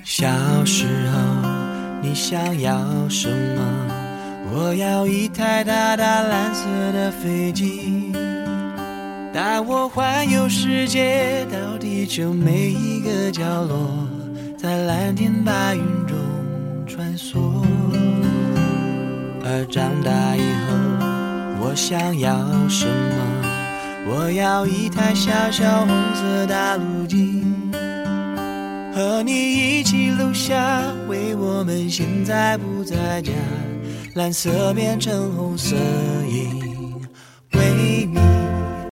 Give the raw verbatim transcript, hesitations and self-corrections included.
小时候你想要什么？我要一台大大蓝色的飞机，带我环游世界，到地球每一个角落，在蓝天白云中穿梭。而长大以后我想要什么？我要一台小小红色大陆机，和你一起录下为我们现在不在家，蓝色变成红色，因为你